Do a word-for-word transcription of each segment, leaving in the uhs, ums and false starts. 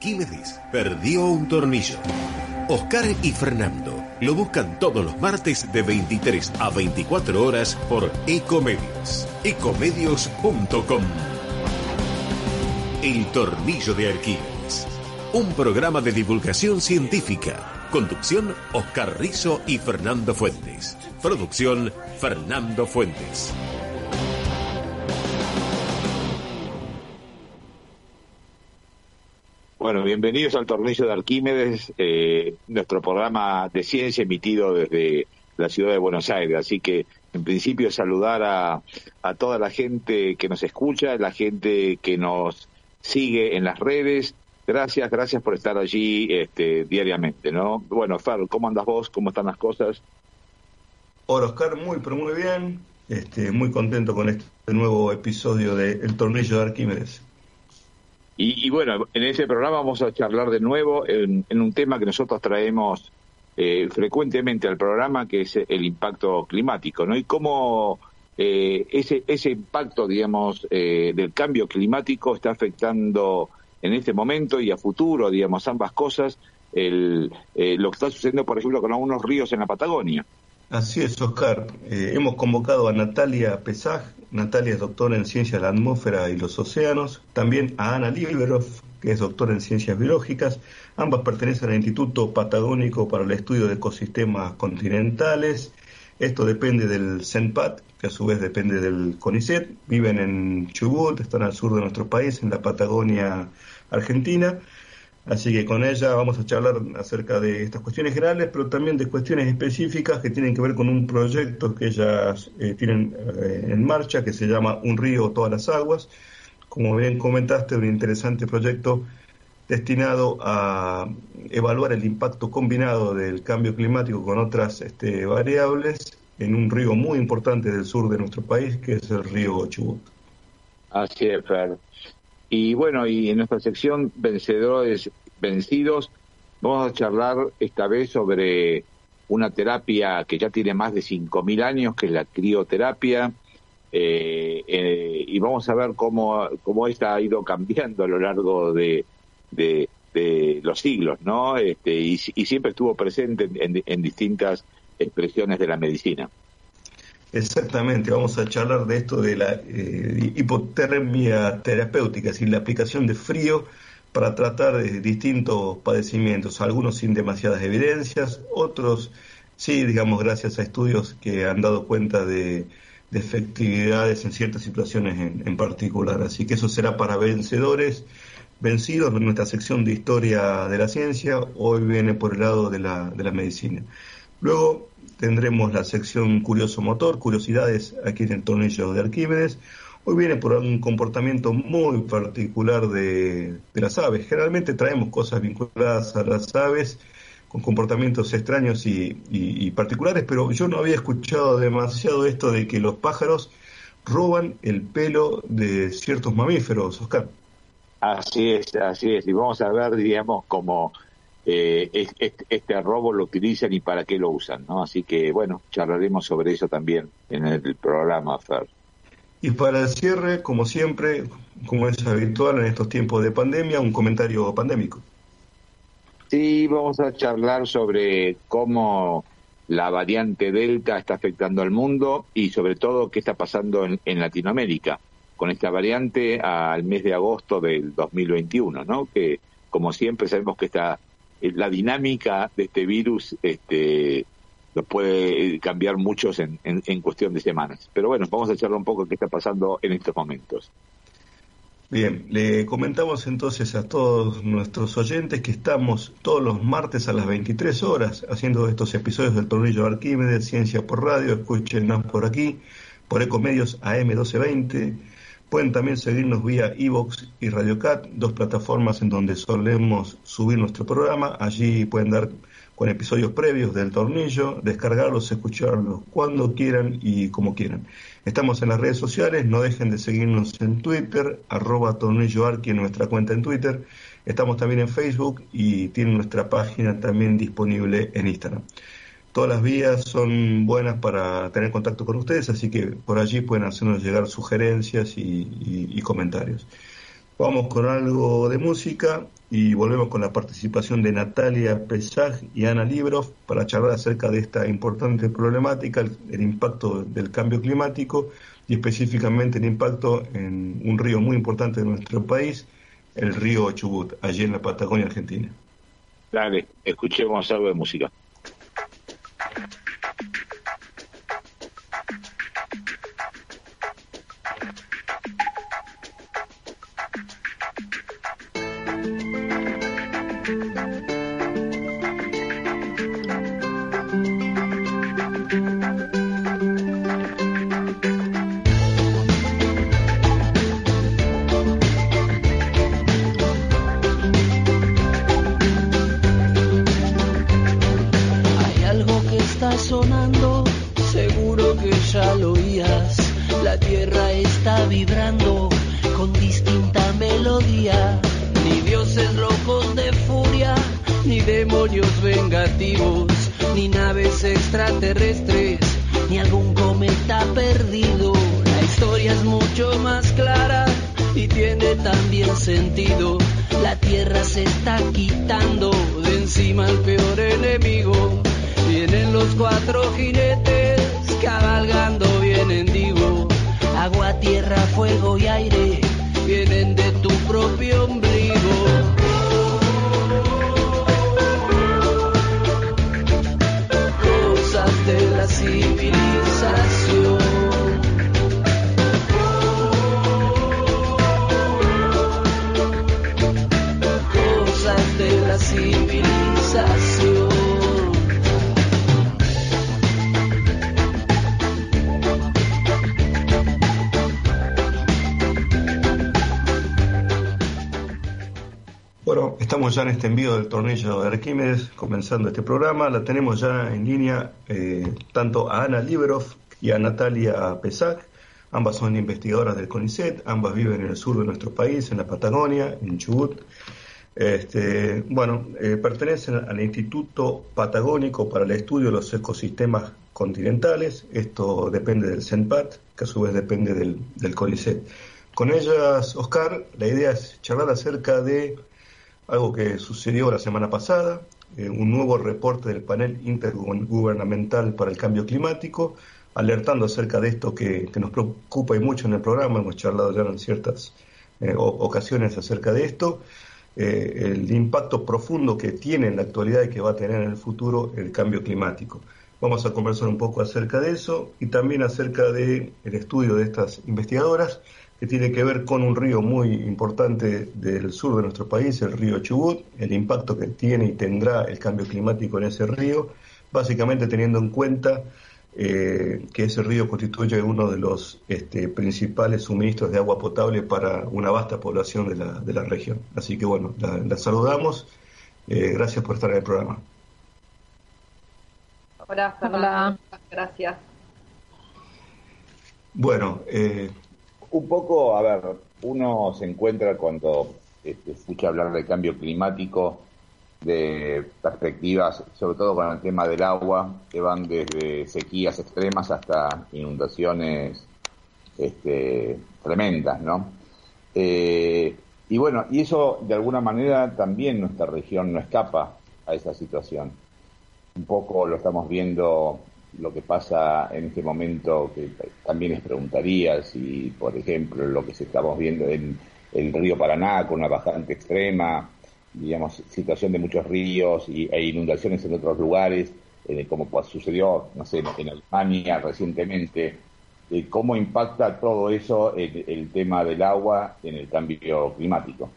Arquímedes perdió un tornillo. Oscar y Fernando lo buscan todos los martes de veintitrés a veinticuatro horas por Ecomedios. ecomedios punto com. El tornillo de Arquímedes. Un programa de divulgación científica. Conducción, Oscar Rizo y Fernando Fuentes. Producción, Fernando Fuentes. Bueno, bienvenidos al Tornillo de Arquímedes, eh, nuestro programa de ciencia emitido desde la ciudad de Buenos Aires. Así que, en principio, saludar a, a toda la gente que nos escucha, la gente que nos sigue en las redes. Gracias, gracias por estar allí este, diariamente, ¿no? Bueno, Fer, ¿cómo andas vos? ¿Cómo están las cosas? Hola, Oscar, muy, pero muy bien. Este, muy contento con este nuevo episodio de El Tornillo de Arquímedes. Y, y bueno, en este programa vamos a charlar de nuevo en, en un tema que nosotros traemos eh, frecuentemente al programa, que es el impacto climático, ¿no? Y cómo eh, ese ese impacto, digamos, eh, del cambio climático está afectando en este momento y a futuro, digamos, ambas cosas, el, eh, lo que está sucediendo, por ejemplo, con algunos ríos en la Patagonia. Así es, Oscar. Eh, hemos convocado a Natalia Pesaj. Natalia es doctora en Ciencias de la Atmósfera y los Océanos. También a Ana Liberov, que es doctora en Ciencias Biológicas. Ambas pertenecen al Instituto Patagónico para el Estudio de Ecosistemas Continentales. Esto depende del CENPAT, que a su vez depende del CONICET. Viven en Chubut, están al sur de nuestro país, en la Patagonia Argentina. Así que con ella vamos a charlar acerca de estas cuestiones generales, pero también de cuestiones específicas que tienen que ver con un proyecto que ellas eh, tienen eh, en marcha, que se llama Un río, todas las aguas. Como bien comentaste, un interesante proyecto destinado a evaluar el impacto combinado del cambio climático con otras este, variables en un río muy importante del sur de nuestro país, que es el río Chubut. Así es, Fer. Y bueno, y en nuestra sección Vencedores Vencidos, vamos a charlar esta vez sobre una terapia que ya tiene más de cinco mil años, que es la crioterapia, eh, eh, y vamos a ver cómo, cómo esta ha ido cambiando a lo largo de, de, de los siglos, ¿no? Este, y, y siempre estuvo presente en, en, en distintas expresiones de la medicina. Exactamente, vamos a charlar de esto de la eh, hipotermia terapéutica, es decir, la aplicación de frío para tratar de distintos padecimientos, algunos sin demasiadas evidencias, otros sí, digamos, gracias a estudios que han dado cuenta de, de efectividades en ciertas situaciones en, en particular. Así que eso será para vencedores, vencidos en nuestra sección de historia de la ciencia. Hoy viene por el lado de la, de la medicina. Luego tendremos la sección Curioso Motor, curiosidades aquí en el Tornillo de Arquímedes. Hoy viene por un comportamiento muy particular de, de las aves. Generalmente traemos cosas vinculadas a las aves con comportamientos extraños y, y, y particulares, pero yo no había escuchado demasiado esto de que los pájaros roban el pelo de ciertos mamíferos, Oscar. Así es, así es. Y vamos a ver, digamos, cómo Eh, este, este robo lo utilizan y para qué lo usan, ¿no? Así que, bueno, charlaremos sobre eso también en el programa, Fer. Y para el cierre, como siempre, como es habitual en estos tiempos de pandemia, un comentario pandémico. Sí, vamos a charlar sobre cómo la variante Delta está afectando al mundo y sobre todo qué está pasando en, en Latinoamérica con esta variante al mes de agosto del dos mil veintiuno, ¿no? Que, como siempre, sabemos que está la dinámica de este virus este, lo puede cambiar muchos en, en, en cuestión de semanas. Pero bueno, vamos a charlar un poco de qué está pasando en estos momentos. Bien, le comentamos entonces a todos nuestros oyentes que estamos todos los martes a las veintitrés horas haciendo estos episodios del Tornillo de Arquímedes, Ciencia por Radio. Escúchenos por aquí, por Ecomedios A M doce veinte. Pueden también seguirnos vía iVoox y RadioCat, dos plataformas en donde solemos subir nuestro programa. Allí pueden dar con episodios previos del Tornillo, descargarlos, escucharlos cuando quieran y como quieran. Estamos en las redes sociales, no dejen de seguirnos en Twitter, arroba tornilloarqui en nuestra cuenta en Twitter. Estamos también en Facebook y tienen nuestra página también disponible en Instagram. Todas las vías son buenas para tener contacto con ustedes, así que por allí pueden hacernos llegar sugerencias y, y, y comentarios. Vamos con algo de música y volvemos con la participación de Natalia Pesaj y Ana Librov para charlar acerca de esta importante problemática, el, el impacto del cambio climático y específicamente el impacto en un río muy importante de nuestro país, el río Chubut, allí en la Patagonia Argentina. Dale, escuchemos algo de música. Sonando, seguro que ya lo oías. La tierra está vibrando con distinta melodía. Ni dioses locos de furia, ni demonios vengativos, ni naves extraterrestres, ni algún cometa perdido. La historia es mucho más clara y tiene también sentido. La tierra se está quitando de encima al peor enemigo. Vienen los cuatro jinetes, cabalgando vienen, digo. Agua, tierra, fuego y aire, vienen de tu propio ombligo. Cosas de la civilización. Cosas de la civilización. Bueno, estamos ya en este envío del tornillo de Arquímedes, comenzando este programa. La tenemos ya en línea eh, tanto a Ana Librov y a Natalia Pesaj. Ambas son investigadoras del CONICET, ambas viven en el sur de nuestro país, en la Patagonia, en Chubut. Este, bueno, eh, pertenecen al Instituto Patagónico para el Estudio de los Ecosistemas Continentales. Esto depende del CENPAT, que a su vez depende del, del CONICET. Con ellas, Oscar, la idea es charlar acerca de algo que sucedió la semana pasada, eh, un nuevo reporte del Panel Intergubernamental para el Cambio Climático, alertando acerca de esto que, que nos preocupa y mucho en el programa. Hemos charlado ya en ciertas eh, ocasiones acerca de esto, eh, el impacto profundo que tiene en la actualidad y que va a tener en el futuro el cambio climático. Vamos a conversar un poco acerca de eso y también acerca del estudio de estas investigadoras, que tiene que ver con un río muy importante del sur de nuestro país, el río Chubut, el impacto que tiene y tendrá el cambio climático en ese río, básicamente teniendo en cuenta eh, que ese río constituye uno de los este, principales suministros de agua potable para una vasta población de la, de la región. Así que bueno, la, la saludamos, eh, gracias por estar en el programa. Hola, Fernanda. Gracias. Bueno, eh, un poco, a ver, uno se encuentra cuando este, escucha hablar de cambio climático, de perspectivas, sobre todo con el tema del agua, que van desde sequías extremas hasta inundaciones este, tremendas, ¿no? Eh, y bueno, y eso de alguna manera también nuestra región no escapa a esa situación. Un poco lo estamos viendo, lo que pasa en este momento, que también les preguntaría si, por ejemplo, lo que estamos viendo en el río Paraná, con una bajante extrema, digamos, situación de muchos ríos y, e inundaciones en otros lugares, eh, como pues, sucedió, no sé, en Alemania recientemente, eh, ¿cómo impacta todo eso el, el tema del agua en el cambio climático?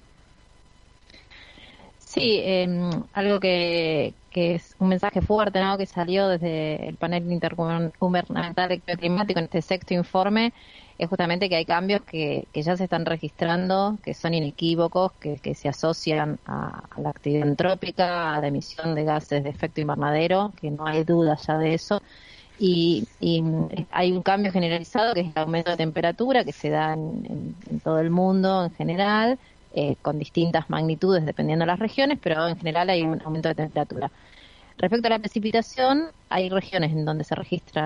Sí, eh, algo que, que es un mensaje fuerte, ¿no?, que salió desde el panel intergubernamental de cambio climático en este sexto informe, es justamente que hay cambios que, que ya se están registrando, que son inequívocos, que, que se asocian a, a la actividad antrópica, a la emisión de gases de efecto invernadero, que no hay duda ya de eso, y, y hay un cambio generalizado que es el aumento de temperatura que se da en, en, en todo el mundo en general, Eh, con distintas magnitudes dependiendo de las regiones, pero en general hay un aumento de temperatura. Respecto a la precipitación, hay regiones en donde se registran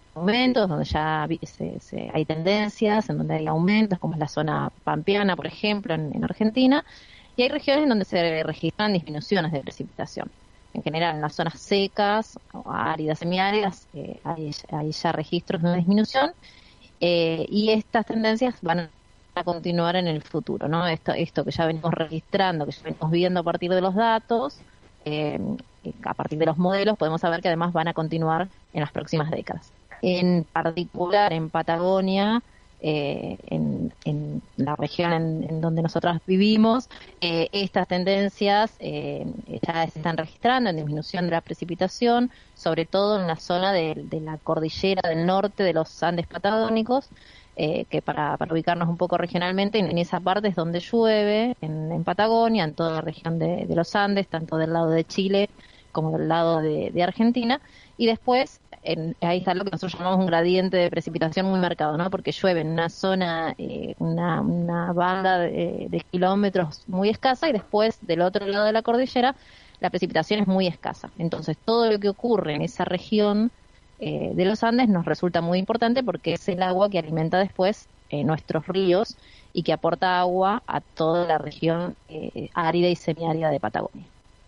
aumentos, donde ya se, se, hay tendencias, en donde hay aumentos, como es la zona pampeana, por ejemplo, en, en Argentina, y hay regiones en donde se registran disminuciones de precipitación. En general, en las zonas secas, o áridas, semiáridas, eh, hay, hay ya registros de una disminución, eh, y estas tendencias van a continuar en el futuro, ¿no? Esto, esto que ya venimos registrando, que ya venimos viendo a partir de los datos, eh, a partir de los modelos, podemos saber que además van a continuar en las próximas décadas. En particular en Patagonia, eh, en, en la región en, en donde nosotros vivimos, eh, estas tendencias eh, ya se están registrando en disminución de la precipitación, sobre todo en la zona de, de la cordillera del norte de los Andes patagónicos, eh, que para, para ubicarnos un poco regionalmente, en, en esa parte es donde llueve, en, en Patagonia, en toda la región de, de los Andes, tanto del lado de Chile como del lado de, de Argentina, y después en, ahí está lo que nosotros llamamos un gradiente de precipitación muy marcado, ¿no? Porque llueve en una zona, eh, una, una banda de, de kilómetros muy escasa, y después del otro lado de la cordillera la precipitación es muy escasa. Entonces todo lo que ocurre en esa región eh, de los Andes nos resulta muy importante, porque es el agua que alimenta después eh, nuestros ríos y que aporta agua a toda la región eh, árida y semiárida de Patagonia.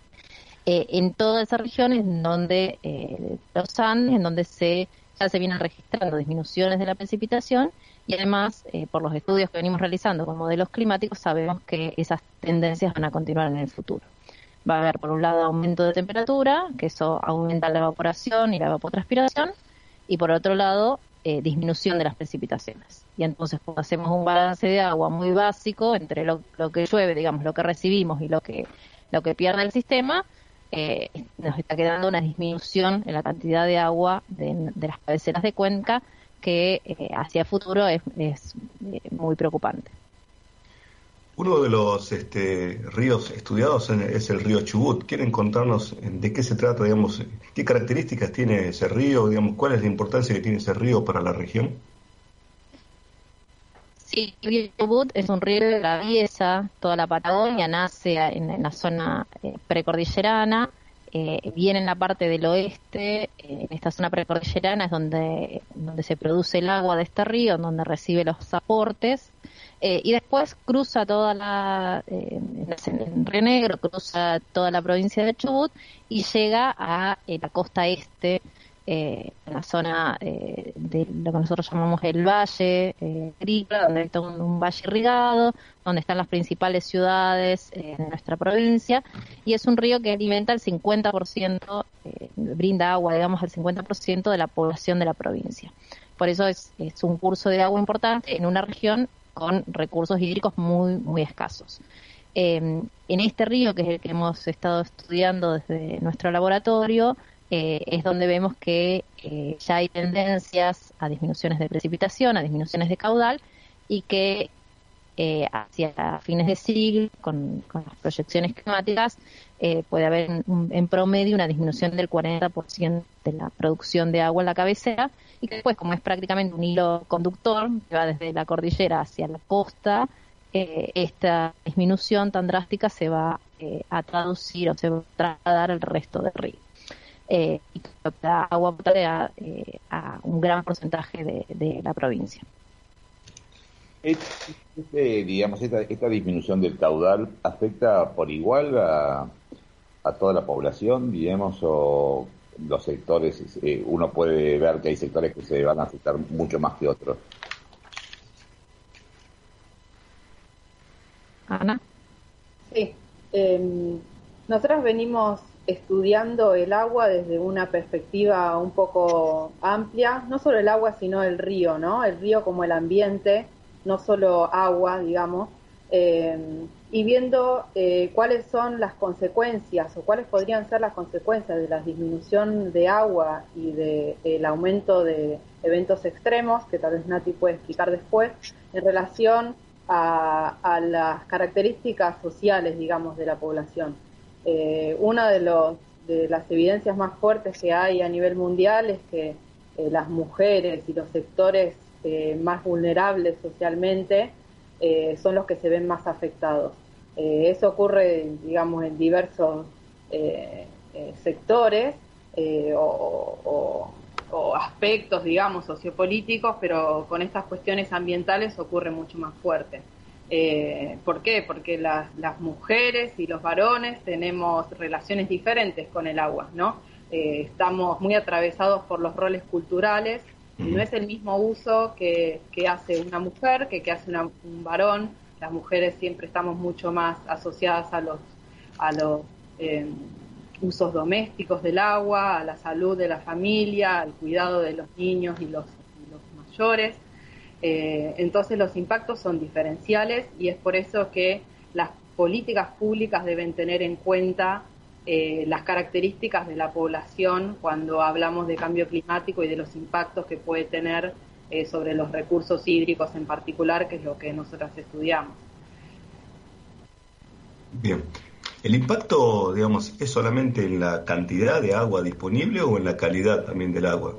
Eh, en toda esa región en donde eh, los Andes, en donde se ya se vienen registrando disminuciones de la precipitación, y además eh, por los estudios que venimos realizando con modelos climáticos sabemos que esas tendencias van a continuar en el futuro. Va a haber por un lado aumento de temperatura, que eso aumenta la evaporación y la evapotranspiración, y por otro lado eh, disminución de las precipitaciones. Y entonces cuando hacemos un balance de agua muy básico entre lo, lo que llueve, digamos, lo que recibimos y lo que lo que pierde el sistema, Eh, nos está quedando una disminución en la cantidad de agua de, de las cabeceras de cuenca que eh, hacia futuro es, es eh, muy preocupante. Uno de los este, ríos estudiados es el río Chubut. ¿Quieren contarnos de qué se trata, digamos, qué características tiene ese río, digamos, cuál es la importancia que tiene ese río para la región? Sí, el río Chubut es un río que atraviesa toda la Patagonia, nace en, en la zona eh, precordillerana, eh, viene en la parte del oeste, eh, en esta zona precordillerana es donde, donde se produce el agua de este río, donde recibe los aportes, eh, y después cruza toda la, eh, en Río Negro, cruza toda la provincia de Chubut y llega a eh, la costa este, Eh, en la zona eh, de lo que nosotros llamamos el Valle eh, Agrícola, donde hay todo un, un valle irrigado, donde están las principales ciudades eh, de nuestra provincia, y es un río que alimenta el cincuenta por ciento, eh, brinda agua, digamos, al cincuenta por ciento de la población de la provincia. Por eso es, es un curso de agua importante en una región con recursos hídricos muy, muy escasos. Eh, en este río, que es el que hemos estado estudiando desde nuestro laboratorio, Eh, es donde vemos que eh, ya hay tendencias a disminuciones de precipitación, a disminuciones de caudal, y que eh, hacia fines de siglo, con, con las proyecciones climáticas, eh, puede haber en, en promedio una disminución del cuarenta por ciento de la producción de agua en la cabecera, y que después, como es prácticamente un hilo conductor que va desde la cordillera hacia la costa, eh, esta disminución tan drástica se va eh, a traducir o se va a trasladar al resto del río. Eh, y que da agua potable a, eh, a un gran porcentaje de, de la provincia. Este, digamos, esta, esta disminución del caudal afecta por igual a, a toda la población, digamos, o los sectores, eh, uno puede ver que hay sectores que se van a afectar mucho más que otros. Ana. Sí, eh, nosotros venimos estudiando el agua desde una perspectiva un poco amplia, no solo el agua sino el río, ¿no? El río como el ambiente, no solo agua, digamos, eh, y viendo eh, cuáles son las consecuencias o cuáles podrían ser las consecuencias de la disminución de agua y de el aumento de eventos extremos, que tal vez Nati puede explicar después, en relación a, a las características sociales, digamos, de la población. Eh, una de, los, de las evidencias más fuertes que hay a nivel mundial es que eh, las mujeres y los sectores eh, más vulnerables socialmente eh, son los que se ven más afectados. Eh, eso ocurre, digamos, en diversos eh, eh, sectores eh, o, o, o aspectos, digamos, sociopolíticos, pero con estas cuestiones ambientales ocurre mucho más fuerte. Eh, ¿Por qué? Porque las, las mujeres y los varones tenemos relaciones diferentes con el agua, ¿no? Eh, estamos muy atravesados por los roles culturales y no es el mismo uso que, que hace una mujer que que hace una, un varón. Las mujeres siempre estamos mucho más asociadas a los, a los eh, usos domésticos del agua, a la salud de la familia, al cuidado de los niños y los, y los mayores. Eh, entonces los impactos son diferenciales y es por eso que las políticas públicas deben tener en cuenta eh, las características de la población cuando hablamos de cambio climático y de los impactos que puede tener eh, sobre los recursos hídricos en particular, que es lo que nosotras estudiamos. Bien. ¿El impacto, digamos, es solamente en la cantidad de agua disponible o en la calidad también del agua?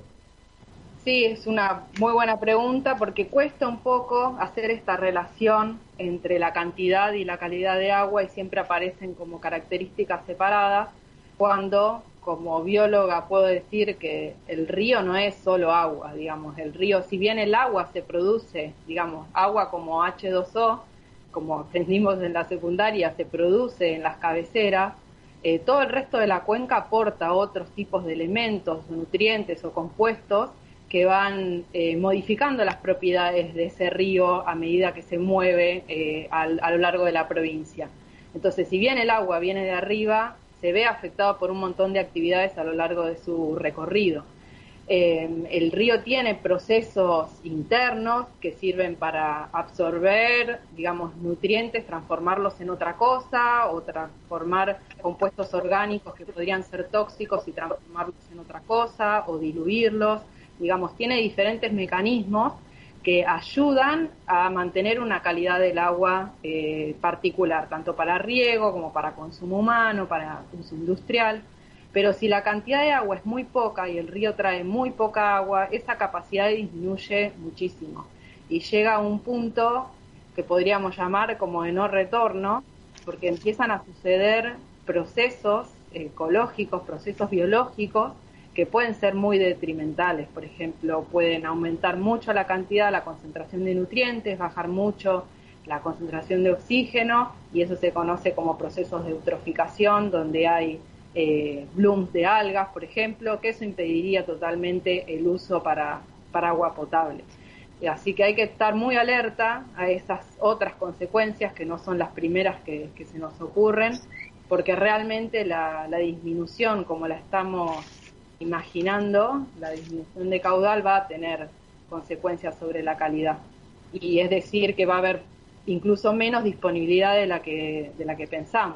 Sí, es una muy buena pregunta porque cuesta un poco hacer esta relación entre la cantidad y la calidad de agua y siempre aparecen como características separadas, cuando como bióloga puedo decir que el río no es solo agua, digamos, el río, si bien el agua se produce, digamos, agua como hache dos o, como aprendimos en la secundaria, se produce en las cabeceras, eh, todo el resto de la cuenca aporta otros tipos de elementos, nutrientes o compuestos que van eh, modificando las propiedades de ese río a medida que se mueve eh, al, a lo largo de la provincia. Entonces, si bien el agua viene de arriba, se ve afectado por un montón de actividades a lo largo de su recorrido. Eh, el río tiene procesos internos que sirven para absorber, digamos, nutrientes, transformarlos en otra cosa, o transformar compuestos orgánicos que podrían ser tóxicos y transformarlos en otra cosa, o diluirlos. Digamos, tiene diferentes mecanismos que ayudan a mantener una calidad del agua eh, particular, tanto para riego como para consumo humano, para uso industrial. Pero si la cantidad de agua es muy poca y el río trae muy poca agua, esa capacidad disminuye muchísimo y llega a un punto que podríamos llamar como de no retorno, porque empiezan a suceder procesos ecológicos, procesos biológicos que pueden ser muy detrimentales. Por ejemplo, pueden aumentar mucho la cantidad, la concentración de nutrientes, bajar mucho la concentración de oxígeno, y eso se conoce como procesos de eutroficación, donde hay eh, blooms de algas, por ejemplo, que eso impediría totalmente el uso para, para agua potable. Así que hay que estar muy alerta a esas otras consecuencias que no son las primeras que, que se nos ocurren, porque realmente la, la disminución, como la estamos imaginando, la disminución de caudal va a tener consecuencias sobre la calidad. Y es decir, que va a haber incluso menos disponibilidad de la que, de la que pensamos.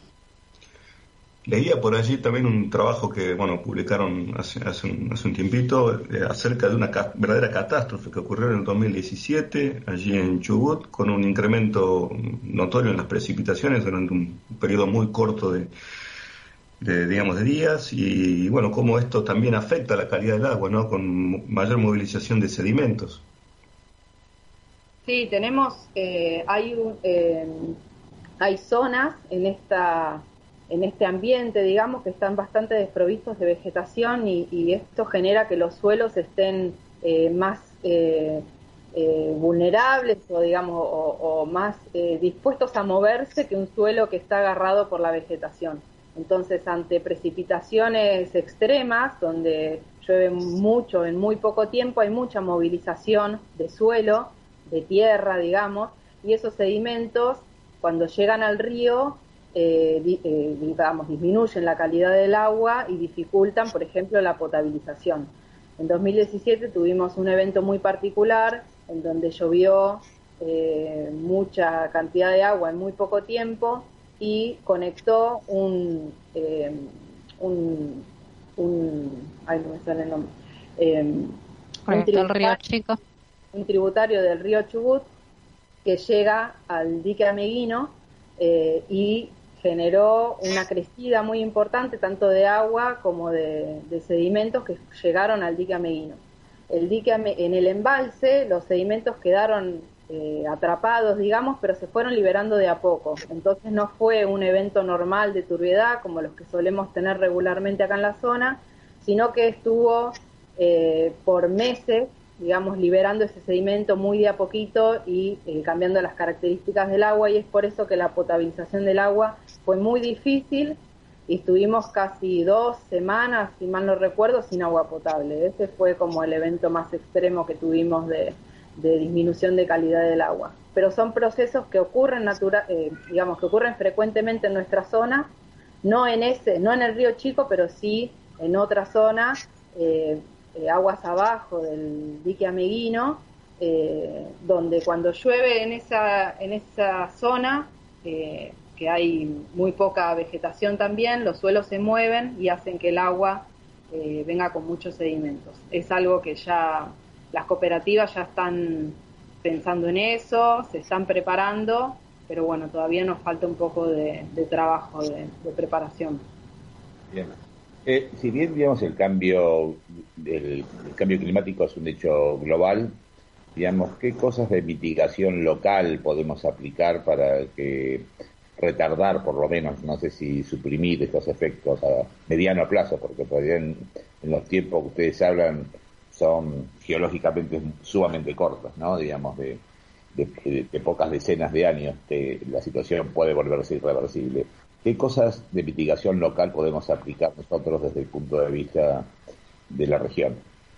Leía por allí también un trabajo que, bueno, publicaron hace, hace, un, hace un tiempito eh, acerca de una ca- verdadera catástrofe que ocurrió en el dos mil diecisiete allí en Chubut, con un incremento notorio en las precipitaciones durante un periodo muy corto de, de digamos, de días, y, y bueno, cómo esto también afecta la calidad del agua, ¿no? Con mayor movilización de sedimentos. Sí, tenemos, eh, hay, un, eh, hay zonas en esta... en este ambiente, digamos, que están bastante desprovistos de vegetación y, y esto genera que los suelos estén eh, más eh, eh, vulnerables o, digamos, o, o más eh, dispuestos a moverse que un suelo que está agarrado por la vegetación. Entonces, ante precipitaciones extremas, donde llueve mucho en muy poco tiempo, hay mucha movilización de suelo, de tierra, digamos, y esos sedimentos, cuando llegan al río, Eh, eh, digamos, disminuyen la calidad del agua y dificultan, por ejemplo, la potabilización. En dos mil diecisiete tuvimos un evento muy particular en donde llovió eh, mucha cantidad de agua en muy poco tiempo y conectó un, eh, un, un ay, no me sale el nombre, eh, un, el río Chico. un tributario del río Chubut que llega al dique Ameguino eh, y generó una crecida muy importante tanto de agua como de, de sedimentos que llegaron al dique Ameguino. El dique Ame, en el embalse los sedimentos quedaron eh, atrapados, digamos, pero se fueron liberando de a poco. Entonces no fue un evento normal de turbiedad como los que solemos tener regularmente acá en la zona, sino que estuvo eh, por meses, digamos, liberando ese sedimento muy de a poquito y eh, cambiando las características del agua, y es por eso que la potabilización del agua fue muy difícil y estuvimos casi dos semanas, si mal no recuerdo, sin agua potable. Ese fue como el evento más extremo que tuvimos de, de disminución de calidad del agua. Pero son procesos que ocurren natura, eh, digamos, que ocurren frecuentemente en nuestra zona, no en ese, no en el Río Chico, pero sí en otra zona, eh, eh, aguas abajo del dique Ameguino, eh, donde cuando llueve en esa, en esa zona, eh, que hay muy poca vegetación también, los suelos se mueven y hacen que el agua eh, venga con muchos sedimentos. Es algo que ya las cooperativas ya están pensando en eso, se están preparando, pero bueno, todavía nos falta un poco de, de trabajo, de, de preparación. Bien. Eh, si bien, digamos, el cambio, el, el cambio climático es un hecho global, digamos, ¿qué cosas de mitigación local podemos aplicar para que retardar, por lo menos, no sé si suprimir estos efectos a mediano plazo, porque todavía en, en los tiempos que ustedes hablan son geológicamente sumamente cortos, ¿no? Digamos, de, de, de, de pocas decenas de años, que la situación puede volverse irreversible. ¿Qué cosas de mitigación local podemos aplicar nosotros desde el punto de vista de la región?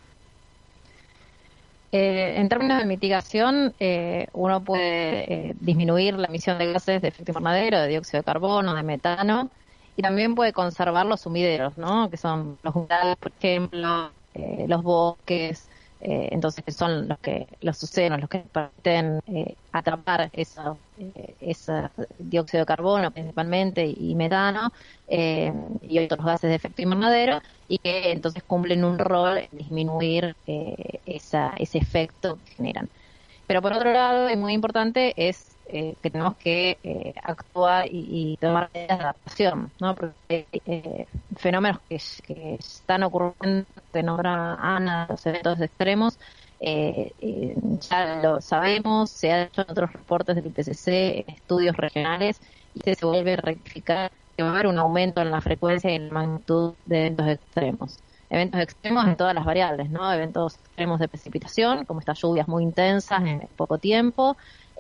Eh, en términos de mitigación, eh, uno puede eh, disminuir la emisión de gases de efecto invernadero, de dióxido de carbono, de metano, y también puede conservar los sumideros, ¿no? Que son los humedales, por ejemplo, eh, los bosques, eh, entonces que son los que los océanos, los que permiten eh, atrapar esa, eh, esa dióxido de carbono principalmente y, y metano eh, y otros gases de efecto invernadero, y que entonces cumplen un rol en disminuir eh, esa, ese efecto que generan. Pero por otro lado, es muy importante es eh, que tenemos que eh, actuar y, y tomar medidas de adaptación, ¿no? Porque hay eh, fenómenos que, que están ocurriendo, que nombra Ana, los eventos extremos, eh, eh, ya lo sabemos, se ha hecho en otros reportes del I P C C, en estudios regionales, y se vuelve a rectificar que va a haber un aumento en la frecuencia y en la magnitud de eventos extremos. Eventos extremos en todas las variables, ¿no? Eventos extremos de precipitación, como estas lluvias muy intensas en poco tiempo,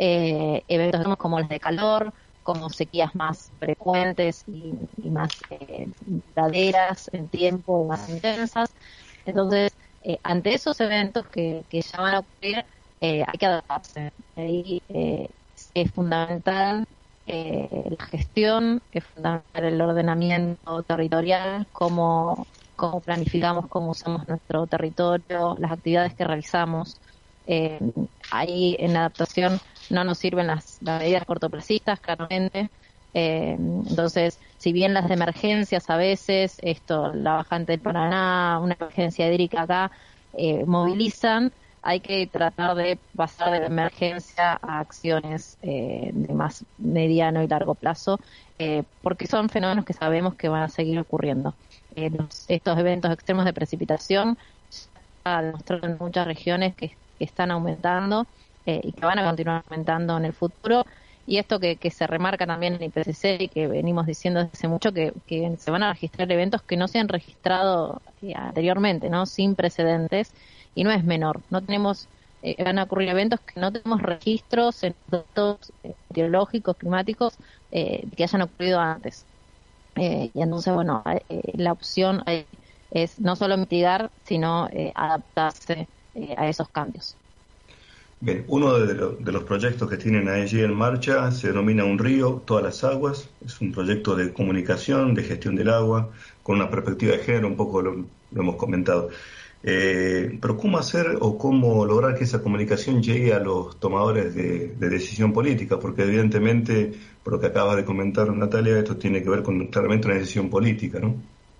eh, eventos extremos como los de calor, como sequías más frecuentes y, y más eh, duraderas en tiempo y más intensas. Entonces, eh, ante esos eventos que, que ya van a ocurrir, eh, hay que adaptarse. Ahí eh, es fundamental Eh, la gestión, es fundamental el ordenamiento territorial, cómo, cómo planificamos, cómo usamos nuestro territorio, las actividades que realizamos. Eh, ahí en la adaptación no nos sirven las, las medidas cortoplacistas, claramente. Eh, entonces, si bien las de emergencias a veces, esto, la bajante del Paraná, una emergencia hídrica acá, eh, movilizan, hay que tratar de pasar de la emergencia a acciones eh, de más mediano y largo plazo, eh, porque son fenómenos que sabemos que van a seguir ocurriendo. Eh, los, estos eventos extremos de precipitación ya demostraron en muchas regiones que, que están aumentando eh, y que van a continuar aumentando en el futuro. Y esto que, que se remarca también en I P C C y que venimos diciendo desde hace mucho, que, que se van a registrar eventos que no se han registrado eh, anteriormente, ¿no? Sin precedentes. Y no es menor, no tenemos, eh, van a ocurrir eventos que no tenemos registros en datos eh, meteorológicos, climáticos, eh, que hayan ocurrido antes. Eh, y entonces, bueno, eh, la opción eh, es no solo mitigar, sino eh, adaptarse eh, a esos cambios. Bien, uno de, lo, de los proyectos que tienen allí en marcha se denomina Un Río, Todas las Aguas. Es un proyecto de comunicación, de gestión del agua, con una perspectiva de género, un poco lo, lo hemos comentado. Eh, pero ¿cómo hacer o cómo lograr que esa comunicación llegue a los tomadores de, de decisión política? Porque evidentemente, por lo que acaba de comentar Natalia, esto tiene que ver con claramente una decisión política, ¿no?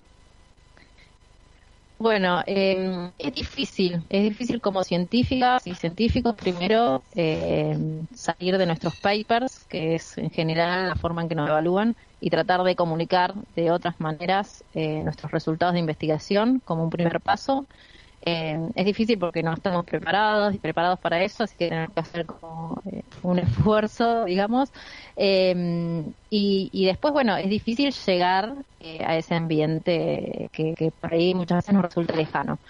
Bueno, eh, es difícil, es difícil como científicas y científicos primero eh, salir de nuestros papers, que es en general la forma en que nos evalúan, y tratar de comunicar de otras maneras eh, nuestros resultados de investigación como un primer paso. Eh, es difícil porque no estamos preparados y preparados para eso, así que tenemos que hacer como eh, un esfuerzo, digamos. Eh, y, y después, bueno, es difícil llegar eh, a ese ambiente que, que por ahí muchas veces nos resulta lejano.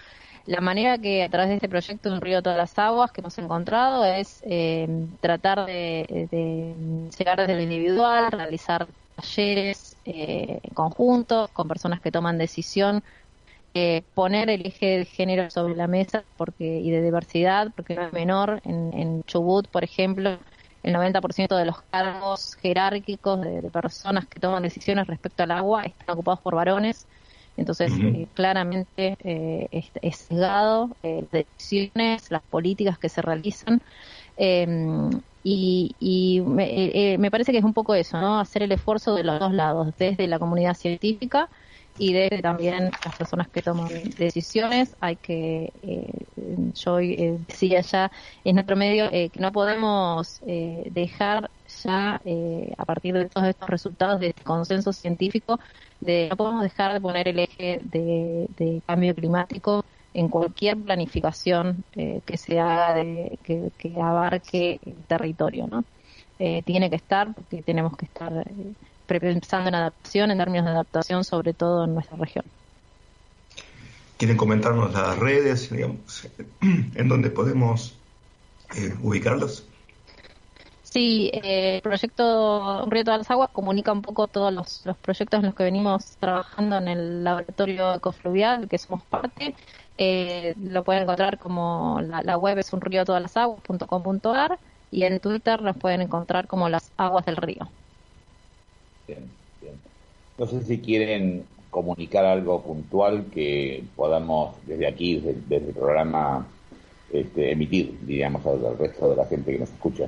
La manera que a través de este proyecto Un río todas las aguas que hemos encontrado es eh, tratar de, de llegar desde lo individual, realizar talleres eh, conjuntos con personas que toman decisión, eh, poner el eje de género sobre la mesa porque y de diversidad, porque no es menor. En, en Chubut, por ejemplo, el noventa por ciento de los cargos jerárquicos de, de personas que toman decisiones respecto al agua están ocupados por varones. Entonces, uh-huh. eh, claramente eh, es, es sesgado eh, las decisiones, las políticas que se realizan. Eh, y y me, eh, me parece que es un poco eso, ¿no? Hacer el esfuerzo de los dos lados, desde la comunidad científica y desde también las personas que toman decisiones. Hay que, eh, yo eh, decía ya en nuestro medio, eh, que no podemos eh, dejar ya, eh, a partir de todos estos resultados de este consenso científico, de no podemos dejar de poner el eje de, de cambio climático en cualquier planificación eh, que se haga, de, que, que abarque el territorio, ¿no? Eh, tiene que estar, porque tenemos que estar eh, pensando en adaptación, en términos de adaptación, sobre todo en nuestra región. ¿Quieren comentarnos las redes, digamos, en donde podemos eh, ubicarlos? Sí, eh, el proyecto Un río todas las aguas comunica un poco todos los, los proyectos en los que venimos trabajando en el laboratorio ecofluvial, del que somos parte. Eh, lo pueden encontrar como la, la web es un río todas las aguas punto com punto a r y en Twitter los pueden encontrar como las aguas del río. Bien, bien. No sé si quieren comunicar algo puntual que podamos desde aquí, desde, desde el programa, este, emitir, diríamos, al, al resto de la gente que nos escucha.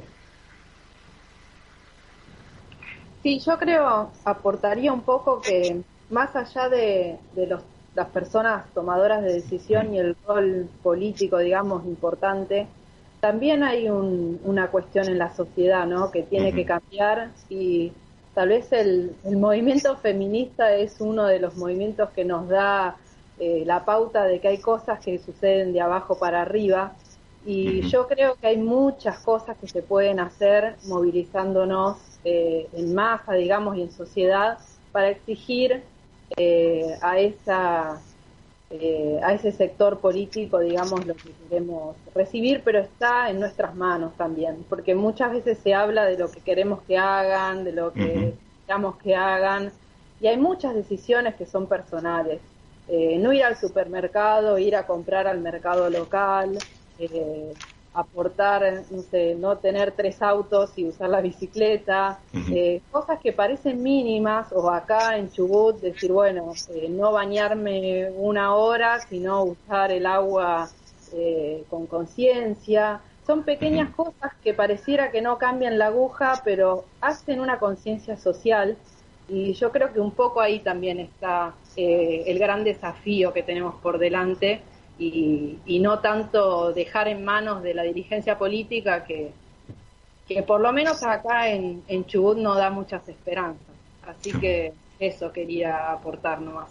Sí, yo creo, aportaría un poco que más allá de, de los, las personas tomadoras de decisión y el rol político, digamos, importante, también hay un, una cuestión en la sociedad, ¿no?, que tiene uh-huh. que cambiar, y tal vez el, el movimiento feminista es uno de los movimientos que nos da eh, la pauta de que hay cosas que suceden de abajo para arriba, y uh-huh. yo creo que hay muchas cosas que se pueden hacer movilizándonos eh, en masa, digamos, y en sociedad para exigir eh, a esa eh, a ese sector político, digamos, lo que queremos recibir, pero está en nuestras manos también, porque muchas veces se habla de lo que queremos que hagan, de lo que queramos uh-huh. que hagan, y hay muchas decisiones que son personales. Eh, no ir al supermercado, ir a comprar al mercado local, eh, aportar, no sé, no tener tres autos y usar la bicicleta, uh-huh. eh, cosas que parecen mínimas, o acá en Chubut decir, bueno, eh, no bañarme una hora, sino usar el agua eh, con conciencia. Son pequeñas uh-huh. cosas que pareciera que no cambian la aguja, pero hacen una conciencia social, y yo creo que un poco ahí también está eh, el gran desafío que tenemos por delante, Y, y no tanto dejar en manos de la dirigencia política que, que por lo menos acá en, en Chubut no da muchas esperanzas. Así que eso quería aportar nomás.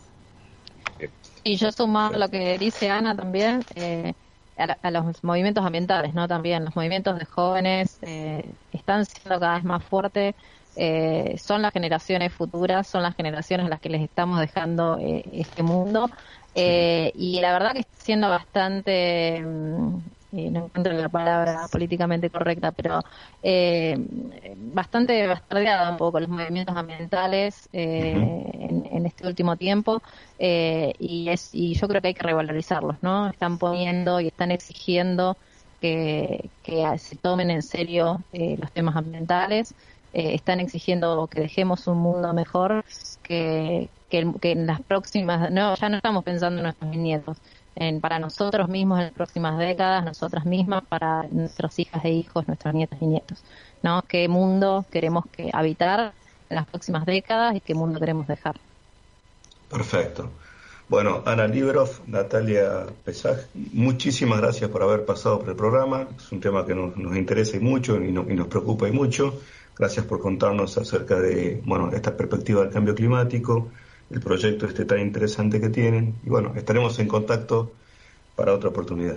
Y yo sumar lo que dice Ana también, eh, a, la, a los movimientos ambientales, ¿no? También los movimientos de jóvenes eh, están siendo cada vez más fuertes. Eh, son las generaciones futuras, son las generaciones a las que les estamos dejando eh, este mundo. Eh, y la verdad que está siendo bastante, eh, no encuentro la palabra políticamente correcta, pero eh, bastante bastardeada un poco los movimientos ambientales eh, uh-huh. en, en este último tiempo, eh, y es y yo creo que hay que revalorizarlos, ¿no? Están poniendo y están exigiendo que, que se tomen en serio eh, los temas ambientales, eh, están exigiendo que dejemos un mundo mejor, que Que, que en las próximas, no, ya no estamos pensando en nuestros nietos, en para nosotros mismos en las próximas décadas, nosotras mismas, para nuestras hijas e hijos, nuestros nietos y nietos, ¿no? ¿Qué mundo queremos que habitar en las próximas décadas y qué mundo queremos dejar? Perfecto. Bueno, Ana Liberoff, Natalia Pesaj, muchísimas gracias por haber pasado por el programa. Es un tema que nos, nos interesa y mucho y, no, y nos preocupa y mucho. Gracias por contarnos acerca de, bueno, esta perspectiva del cambio climático, el proyecto este tan interesante que tienen, y bueno, estaremos en contacto para otra oportunidad.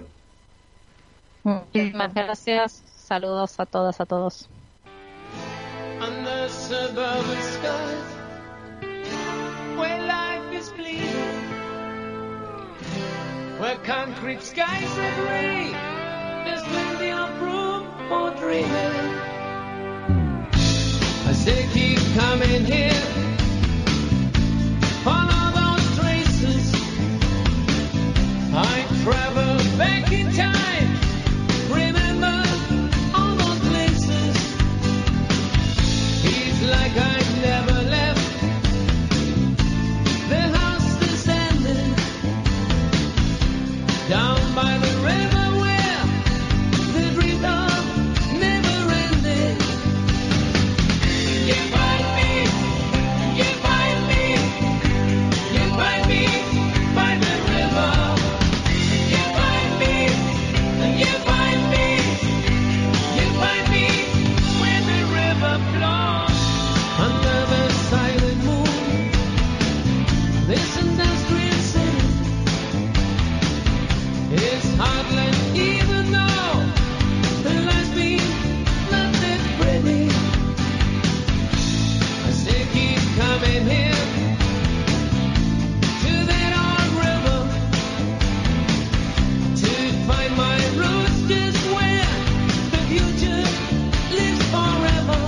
Muchísimas gracias, saludos a todas, a todos. Under suburban skies, where life is bleak, where the concrete skies that rain, there's plenty of room for dreaming. As they keep coming here, follow those traces. I travel back in time, remember all those places. It's like I never left. The house is standing down by the river where the dreams are never ending. You find me, you find me, you find me by the river. You find me, you find me, you find me where the river flows under the silent moon. This industrial city is heartland, even though the life's been not that pretty. As they keep coming here to that old river to find my roots, just where the future lives forever.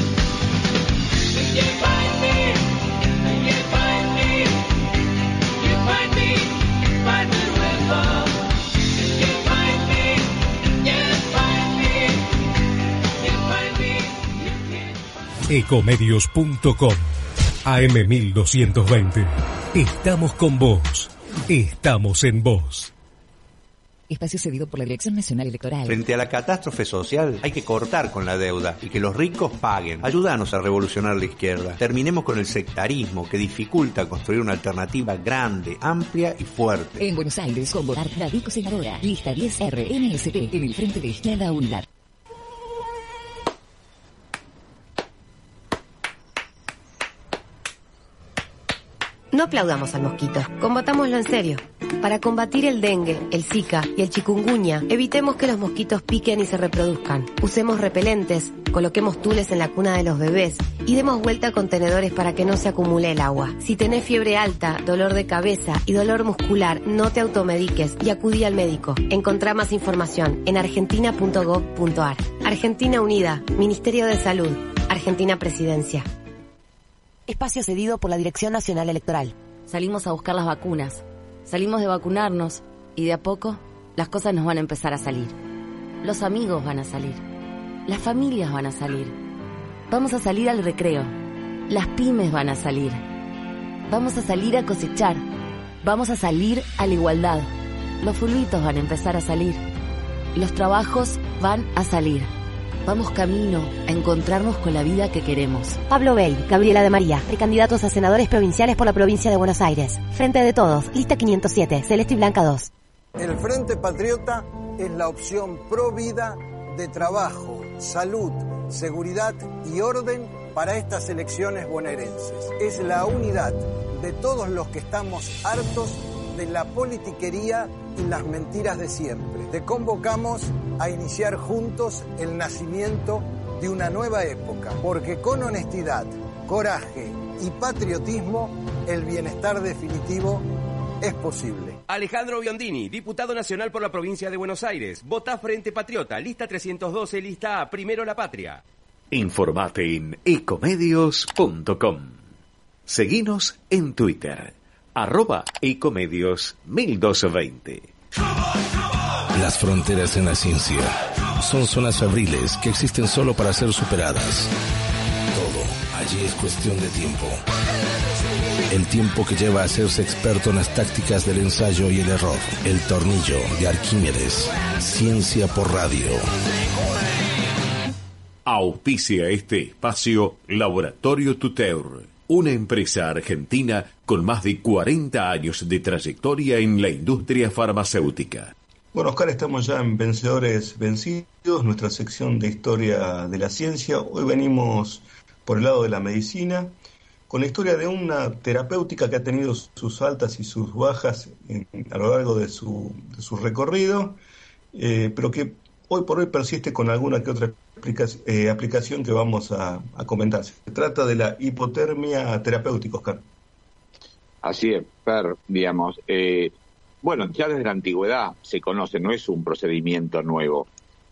You find me, you find me, you find me by the river. You find me, you find me, you find me, you can't find me. Ecomedios punto com A M mil doscientos veinte. Estamos con vos. Estamos en vos. Espacio cedido por la Dirección Nacional Electoral. Frente a la catástrofe social hay que cortar con la deuda y que los ricos paguen. Ayúdanos a revolucionar la izquierda. Terminemos con el sectarismo que dificulta construir una alternativa grande, amplia y fuerte. En Buenos Aires, con votar Radico Senadora. Lista diez R N S P en el Frente de Izquierda Unidad. No aplaudamos al mosquito, combatámoslo en serio. Para combatir el dengue, el zika y el chikungunya, evitemos que los mosquitos piquen y se reproduzcan. Usemos repelentes, coloquemos tules en la cuna de los bebés y demos vuelta a contenedores para que no se acumule el agua. Si tenés fiebre alta, dolor de cabeza y dolor muscular, no te automediques y acudí al médico. Encontrá más información en argentina punto gov punto ar. Argentina Unida, Ministerio de Salud, Argentina Presidencia. Espacio cedido por la Dirección Nacional Electoral. Salimos a buscar las vacunas, salimos de vacunarnos y de a poco las cosas nos van a empezar a salir. Los amigos van a salir, las familias van a salir, vamos a salir al recreo, las pymes van a salir, vamos a salir a cosechar, vamos a salir a la igualdad, los fulbitos van a empezar a salir, los trabajos van a salir. Vamos camino a encontrarnos con la vida que queremos. Pablo Bey, Gabriela de María, precandidatos a senadores provinciales por la provincia de Buenos Aires. Frente de Todos, lista quinientos siete, Celeste y Blanca dos. El Frente Patriota es la opción pro vida de trabajo, salud, seguridad y orden para estas elecciones bonaerenses. Es la unidad de todos los que estamos hartos de la politiquería y las mentiras de siempre. Te convocamos a iniciar juntos el nacimiento de una nueva época, porque con honestidad, coraje y patriotismo, el bienestar definitivo es posible. Alejandro Biondini, diputado nacional por la provincia de Buenos Aires. Vota Frente Patriota, lista trescientos doce, lista A, Primero la Patria. Informate en ecomedios punto com. Seguinos en Twitter, arroba ecomedios mil doscientos veinte. Las fronteras en la ciencia son zonas febriles que existen solo para ser superadas. Todo allí es cuestión de tiempo. El tiempo que lleva a hacerse experto en las tácticas del ensayo y el error. El tornillo de Arquímedes. Ciencia por radio. Auspicia este espacio Laboratorio Tuteur, una empresa argentina con más de cuarenta años de trayectoria en la industria farmacéutica. Bueno, Oscar, estamos ya en Vencedores Vencidos, nuestra sección de historia de la ciencia. Hoy venimos por el lado de la medicina, con la historia de una terapéutica que ha tenido sus altas y sus bajas en, a lo largo de su, de su recorrido, eh, pero que hoy por hoy persiste con alguna que otra aplicación, eh, aplicación que vamos a, a comentar. Se trata de la hipotermia terapéutica, Oscar. Así es, Per, digamos. Eh, bueno, ya desde la antigüedad se conoce, no es un procedimiento nuevo.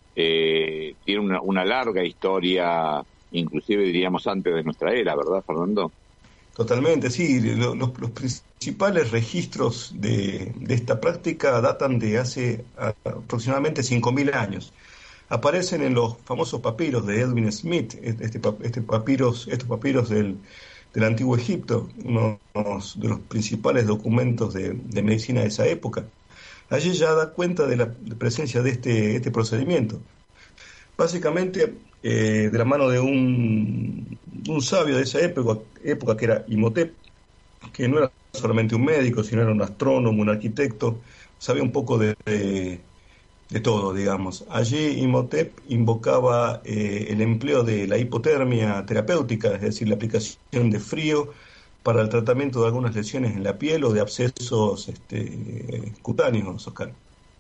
Eh, tiene una, una larga historia, inclusive diríamos antes de nuestra era, ¿verdad, Fernando? Totalmente, sí. Los, los, los principales registros de, de esta práctica datan de hace aproximadamente cinco mil años. Aparecen en los famosos papiros de Edwin Smith, este, este papiros, estos papiros del, del Antiguo Egipto, uno de los principales documentos de, de medicina de esa época. Allí ya da cuenta de la presencia de este, este procedimiento. Básicamente, eh, de la mano de un, un sabio de esa época, época que era Imhotep, que no era solamente un médico, sino era un astrónomo, un arquitecto, sabía un poco de, de, de todo, digamos. Allí Imhotep invocaba eh, el empleo de la hipotermia terapéutica, es decir, la aplicación de frío para el tratamiento de algunas lesiones en la piel o de abscesos este, cutáneos, Oscar.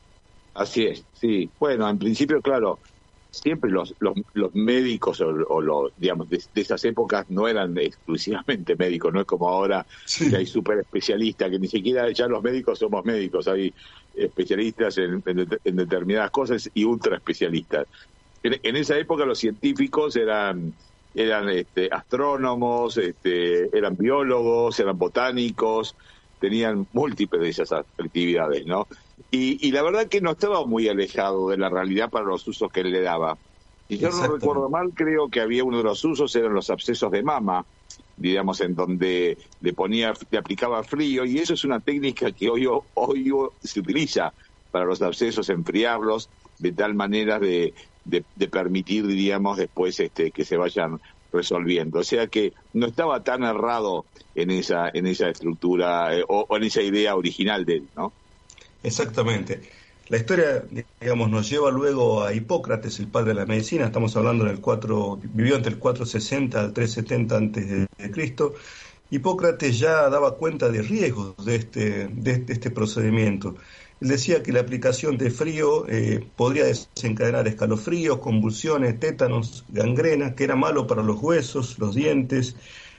Así es, sí. Bueno, en principio, claro, siempre los los, los médicos o, o los, digamos, de, de esas épocas no eran exclusivamente médicos, no es como ahora sí. Que hay súper especialistas, que ni siquiera ya los médicos somos médicos, hay especialistas en, en, en determinadas cosas y ultra especialistas. En, en esa época los científicos eran eran este, astrónomos, este, eran biólogos, eran botánicos, tenían múltiples de esas actividades, ¿no? Y, y la verdad que no estaba muy alejado de la realidad para los usos que él le daba. Si yo no recuerdo mal, creo que había uno de los usos, eran los abscesos de mama, digamos, en donde le ponía, le aplicaba frío, y eso es una técnica que hoy, hoy se utiliza para los abscesos, enfriarlos de tal manera de, de, de permitir, diríamos, después este, que se vayan resolviendo. O sea que no estaba tan errado en esa en esa estructura eh, o, o en esa idea original de él, ¿no? Exactamente. La historia, digamos, nos lleva luego a Hipócrates, el padre de la medicina. Estamos hablando en el cuatro, vivió entre el cuatrocientos sesenta al trescientos setenta antes de Cristo. Hipócrates ya daba cuenta de riesgos de este de, de este procedimiento. Él decía que la aplicación de frío eh, podría desencadenar escalofríos, convulsiones, tétanos, gangrena, que era malo para los huesos, los dientes,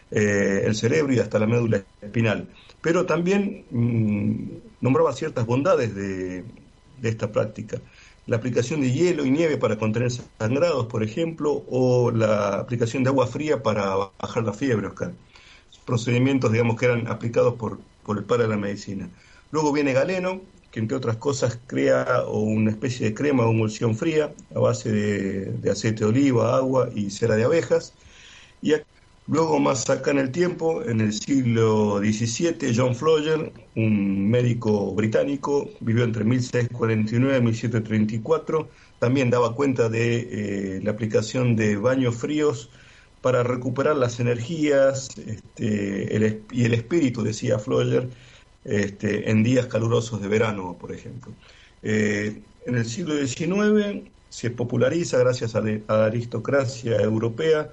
eh, el cerebro y hasta la médula espinal. Pero también mmm, nombraba ciertas bondades de, de esta práctica. La aplicación de hielo y nieve para contener sangrados, por ejemplo, o la aplicación de agua fría para bajar la fiebre, Oscar. Procedimientos, digamos, que eran aplicados por, por el padre de la medicina. Luego viene Galeno, que entre otras cosas crea una especie de crema o emulsión fría a base de, de aceite de oliva, agua y cera de abejas. Y luego, más acá en el tiempo, en el siglo diecisiete, John Floyer, un médico británico, vivió entre mil seiscientos cuarenta y nueve y mil setecientos treinta y cuatro, también daba cuenta de eh, la aplicación de baños fríos para recuperar las energías este, el, y el espíritu, decía Floyer, Este, en días calurosos de verano, por ejemplo. Eh, en el siglo diecinueve se populariza, gracias a, de, a la aristocracia europea,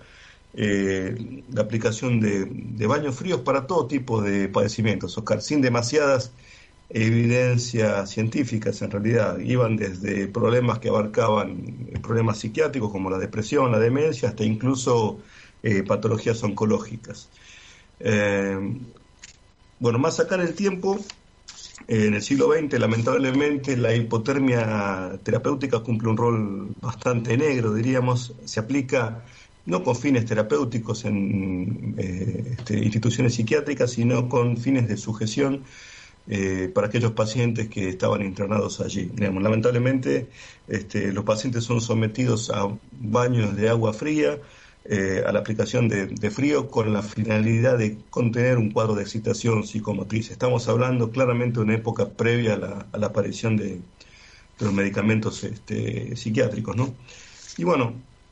eh, la aplicación de, de baños fríos para todo tipo de padecimientos, Oscar, sin demasiadas evidencias científicas en realidad. Iban desde problemas que abarcaban problemas psiquiátricos como la depresión, la demencia, hasta incluso eh, patologías oncológicas. Eh, Bueno, más acá en el tiempo, eh, en el siglo veinte, lamentablemente, la hipotermia terapéutica cumple un rol bastante negro, diríamos. Se aplica no con fines terapéuticos en eh, este, instituciones psiquiátricas, sino con fines de sujeción eh, para aquellos pacientes que estaban internados allí. Digamos, lamentablemente, este, los pacientes son sometidos a baños de agua fría, Eh, a la aplicación de, de frío con la finalidad de contener un cuadro de excitación psicomotriz. Estamos hablando claramente de una época previa a la, a la aparición de, de los medicamentos este, psiquiátricos, ¿no? Y bueno,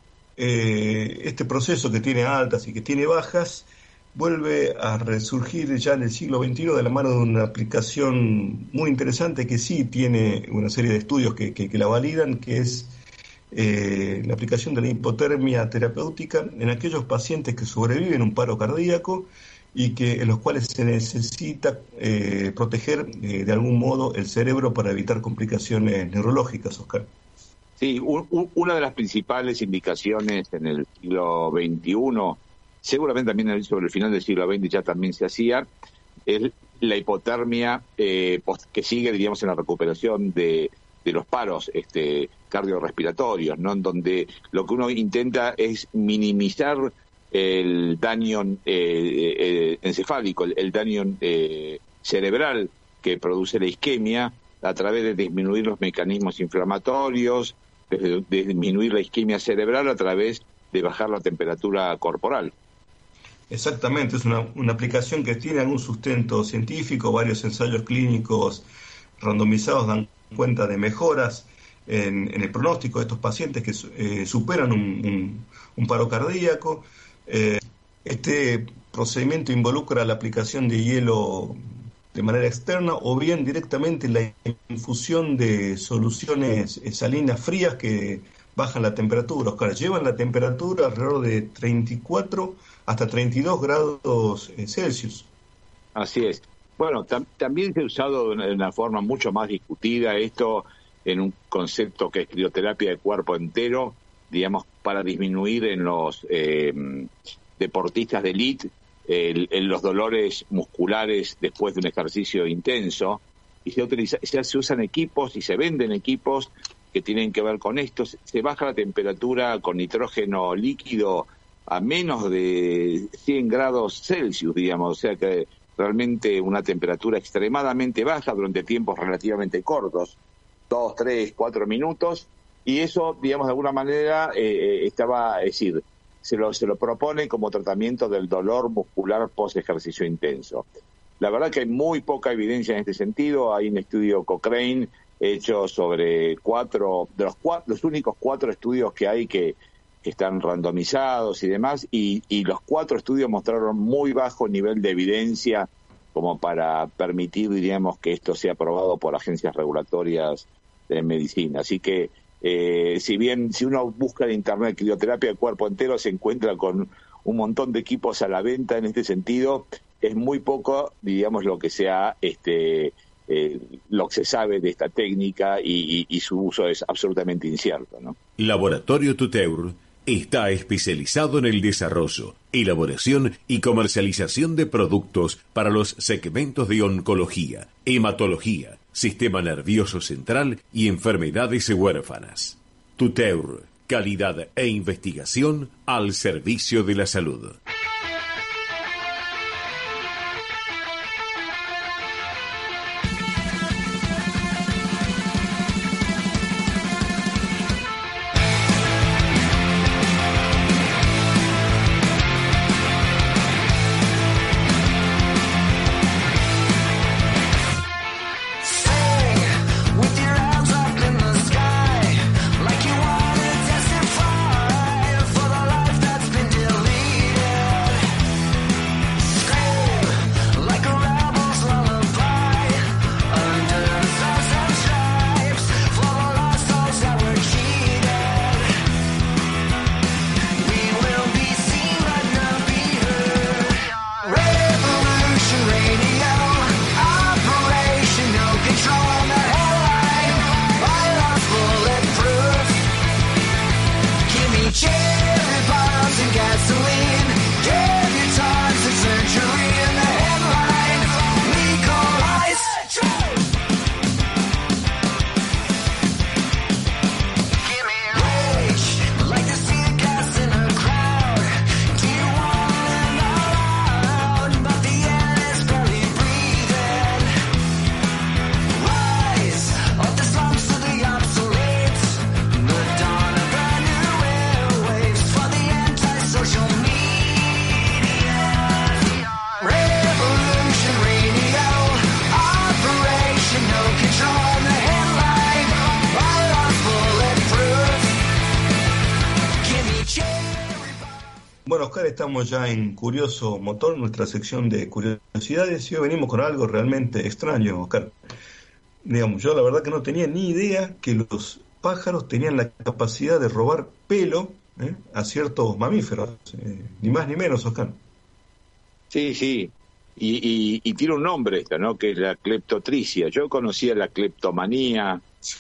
eh, este proceso que tiene altas y que tiene bajas vuelve a resurgir ya en el siglo veintiuno de la mano de una aplicación muy interesante que sí tiene una serie de estudios que, que, que la validan, que es Eh, la aplicación de la hipotermia terapéutica en aquellos pacientes que sobreviven un paro cardíaco y que en los cuales se necesita eh, proteger eh, de algún modo el cerebro para evitar complicaciones neurológicas, Oscar. Sí, un, un, una de las principales indicaciones en el siglo veintiuno, seguramente también sobre el final del siglo veinte ya también se hacía, es la hipotermia eh, post, que sigue, diríamos, en la recuperación de, de los paros este, cardiorrespiratorios, ¿no? En donde lo que uno intenta es minimizar el daño eh, eh, encefálico, el, el daño eh, cerebral que produce la isquemia a través de disminuir los mecanismos inflamatorios, de, de disminuir la isquemia cerebral a través de bajar la temperatura corporal. Exactamente, es una, una aplicación que tiene algún sustento científico, varios ensayos clínicos randomizados dan cuenta de mejoras en, en el pronóstico de estos pacientes que eh, superan un, un, un paro cardíaco. Eh, este procedimiento involucra la aplicación de hielo de manera externa o bien directamente la infusión de soluciones salinas frías que bajan la temperatura. Oscar, llevan la temperatura alrededor de treinta y cuatro hasta treinta y dos grados Celsius. Así es. Bueno, tam- también se ha usado de una, de una forma mucho más discutida esto en un concepto que es crioterapia de cuerpo entero, digamos, para disminuir en los eh, deportistas de élite el, el, los dolores musculares después de un ejercicio intenso, y se, utiliza, se, se usan equipos y se venden equipos que tienen que ver con esto. Se baja la temperatura con nitrógeno líquido a menos de cien grados Celsius, digamos, o sea que realmente una temperatura extremadamente baja durante tiempos relativamente cortos, dos, tres, cuatro minutos, y eso, digamos, de alguna manera eh, estaba, es decir, se lo, se lo propone como tratamiento del dolor muscular post ejercicio intenso. La verdad que hay muy poca evidencia en este sentido. Hay un estudio Cochrane hecho sobre cuatro, de los cuatro, los únicos cuatro estudios que hay que están randomizados y demás, y, y los cuatro estudios mostraron muy bajo nivel de evidencia como para permitir, diríamos, que esto sea aprobado por agencias regulatorias de medicina. Así que, eh, si bien, si uno busca en internet crioterapia de cuerpo entero, se encuentra con un montón de equipos a la venta en este sentido. Es muy poco, digamos, lo que sea, este, eh, lo que se sabe de esta técnica y, y, y su uso es absolutamente incierto, ¿no? Laboratorio Tuteur está especializado en el desarrollo, elaboración y comercialización de productos para los segmentos de oncología, hematología, sistema nervioso central y enfermedades huérfanas. Tuteur, calidad e investigación al servicio de la salud. Bueno, Oscar, estamos ya en Curioso Motor, nuestra sección de curiosidades, y hoy venimos con algo realmente extraño, Oscar. Digamos, yo la verdad que no tenía ni idea que los pájaros tenían la capacidad de robar pelo ¿eh? a ciertos mamíferos, eh, ni más ni menos, Oscar. Sí, sí, y, y, y tiene un nombre esto, ¿no?, que es la cleptotricia. Yo conocía la cleptomanía,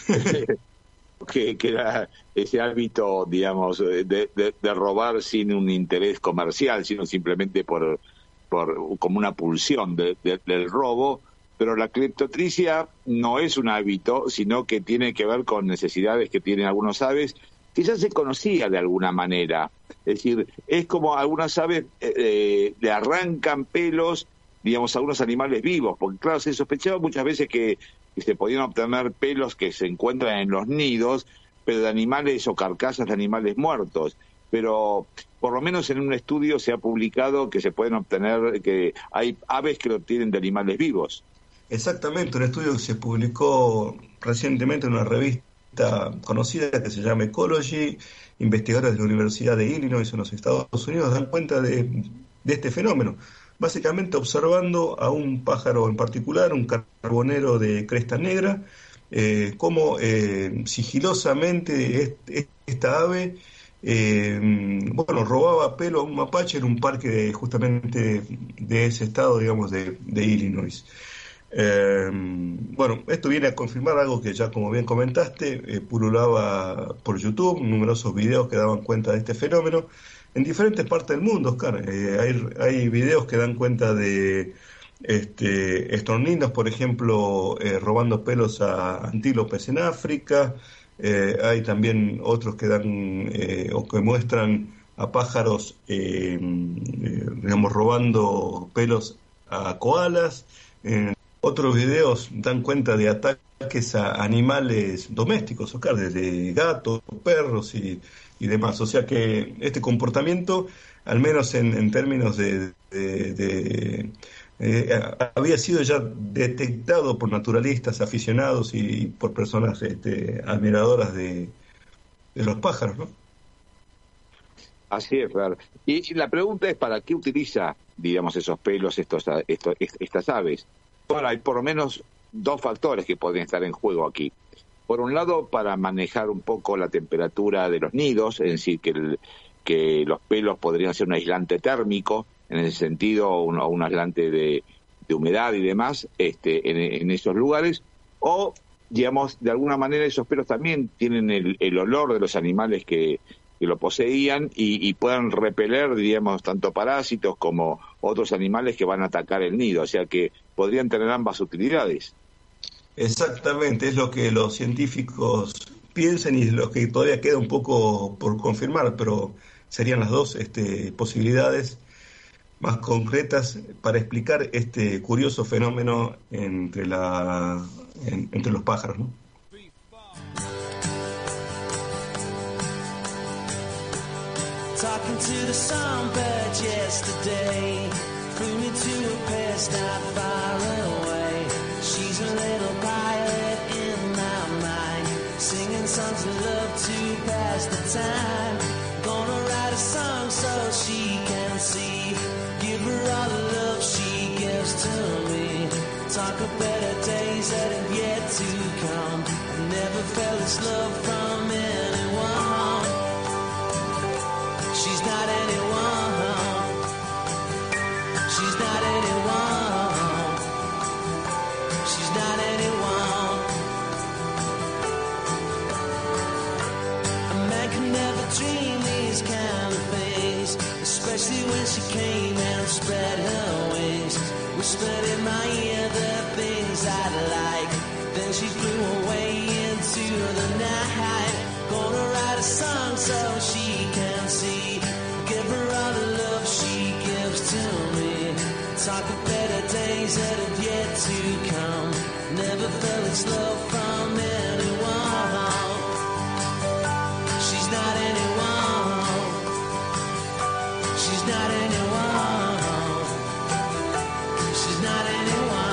que, que era ese hábito, digamos, de, de, de robar sin un interés comercial, sino simplemente por, por como una pulsión de, de, del robo, pero la cleptotricia no es un hábito, sino que tiene que ver con necesidades que tienen algunos aves, que ya se conocía de alguna manera. Es decir, es como algunas aves eh, le arrancan pelos, digamos, a algunos animales vivos, porque claro, se sospechaba muchas veces que, que se podían obtener pelos que se encuentran en los nidos, pero de animales o carcasas de animales muertos. Pero por lo menos en un estudio se ha publicado que se pueden obtener, que hay aves que lo obtienen de animales vivos. Exactamente, un estudio que se publicó recientemente en una revista conocida que se llama Ecology. Investigadores de la Universidad de Illinois en los Estados Unidos dan cuenta de, de este fenómeno, básicamente observando a un pájaro en particular, un carbonero de cresta negra, eh, cómo eh, sigilosamente este, esta ave Eh, bueno, robaba pelo a un mapache en un parque de, justamente de ese estado, digamos, de, de Illinois. Eh, bueno, esto viene a confirmar algo que ya, como bien comentaste, eh, pululaba por YouTube, numerosos videos que daban cuenta de este fenómeno en diferentes partes del mundo, Oscar. Eh, hay, hay videos que dan cuenta de este, estorninos, por ejemplo, eh, robando pelos a antílopes en África. Eh, hay también otros que dan eh, o que muestran a pájaros eh, eh, digamos robando pelos a koalas. Eh, otros videos dan cuenta de ataques a animales domésticos, Oscar, desde gatos, perros y, y demás. O sea que este comportamiento, al menos en, en términos de, de, de Eh, había sido ya detectado por naturalistas, aficionados y por personas este, admiradoras de, de los pájaros, ¿no? Así es, Fer. Y, y la pregunta es, ¿para qué utiliza, digamos, esos pelos estos, estos estas aves? Bueno, hay por lo menos dos factores que podrían estar en juego aquí. Por un lado, para manejar un poco la temperatura de los nidos, es decir, que, el, que los pelos podrían ser un aislante térmico, en ese sentido, un, un aislante de, de humedad y demás, este, en, en esos lugares, o, digamos, de alguna manera esos pelos también tienen el, el olor de los animales que, que lo poseían y, y puedan repeler, digamos, tanto parásitos como otros animales que van a atacar el nido, o sea que podrían tener ambas utilidades. Exactamente, es lo que los científicos piensan y es lo que todavía queda un poco por confirmar, pero serían las dos este, posibilidades más concretas para explicar este curioso fenómeno entre la en, entre los pájaros, ¿no? Talking to the songbird yesterday, flew me to a place not far away. She's a little pilot in my mind, singing songs of love to pass the time. Gonna write a song so she can see, give her all the love she gives to me. Talk of better days that have yet to come. Never felt this love from anyone. She's not anyone. She's not anyone. She's not anyone. A man can never dream these kind of things, especially when she came and spread her wings, whispered in my ear the things I'd like. Then she flew away into the night. Gonna write a song so she can see, give her all the love she gives to me. Talk of better days that have yet to come. Never felt this love from anyone. She's not anyone. She's not anyone. She's not anyone.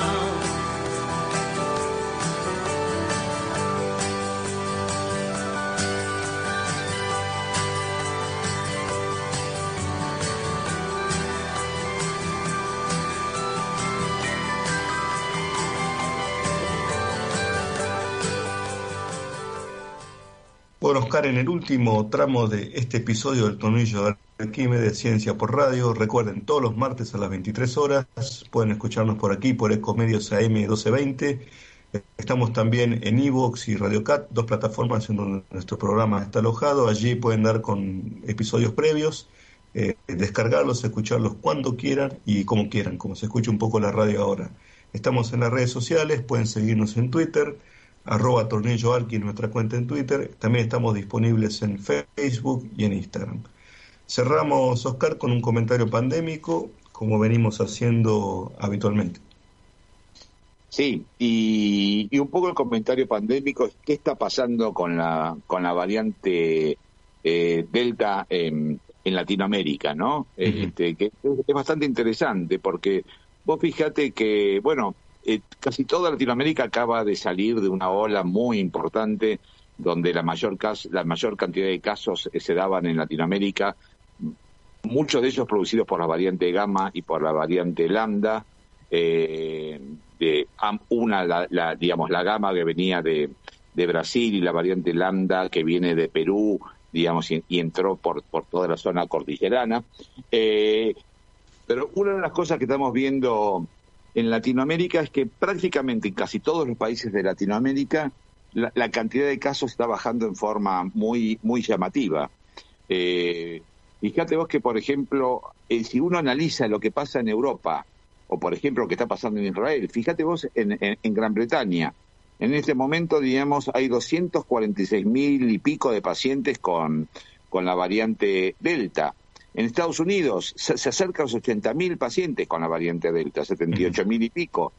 Bueno, Oscar, en el último tramo de este episodio del Tornillo de Arquímedes, Ciencia por Radio, recuerden, todos los martes a las veintitrés horas, pueden escucharnos por aquí, por Ecomedios A M doce veinte. Estamos también en iVoox y RadioCat, dos plataformas en donde nuestro programa está alojado. Allí pueden dar con episodios previos eh, descargarlos, escucharlos cuando quieran y como quieran, como se escucha un poco la radio ahora. Estamos en las redes sociales, pueden seguirnos en Twitter, arroba Tornillo Alki, nuestra cuenta en Twitter. También estamos disponibles en Facebook y en Instagram. Cerramos, Oscar, con un comentario pandémico, como venimos haciendo habitualmente. Sí, y, y un poco el comentario pandémico es qué está pasando con la con la variante eh, Delta en, en Latinoamérica, ¿no? Uh-huh. Este, que es, es bastante interesante porque vos fíjate que, bueno, eh, casi toda Latinoamérica acaba de salir de una ola muy importante donde la mayor cas- la mayor cantidad de casos eh, se daban en Latinoamérica, muchos de ellos producidos por la variante Gamma y por la variante Lambda. Eh, de una la, la digamos la Gamma que venía de, de Brasil y la variante Lambda que viene de Perú, digamos, y, y entró por por toda la zona cordillerana. Eh, pero una de las cosas que estamos viendo en Latinoamérica es que prácticamente en casi todos los países de Latinoamérica la, la cantidad de casos está bajando en forma muy muy llamativa. Eh, fíjate vos que, por ejemplo, eh, si uno analiza lo que pasa en Europa, o por ejemplo lo que está pasando en Israel, fíjate vos en, en, en Gran Bretaña, en este momento, digamos, hay doscientos cuarenta y seis mil y pico de pacientes con, con la variante Delta. En Estados Unidos se, se acerca a los ochenta mil pacientes con la variante Delta, setenta y ocho mil y pico.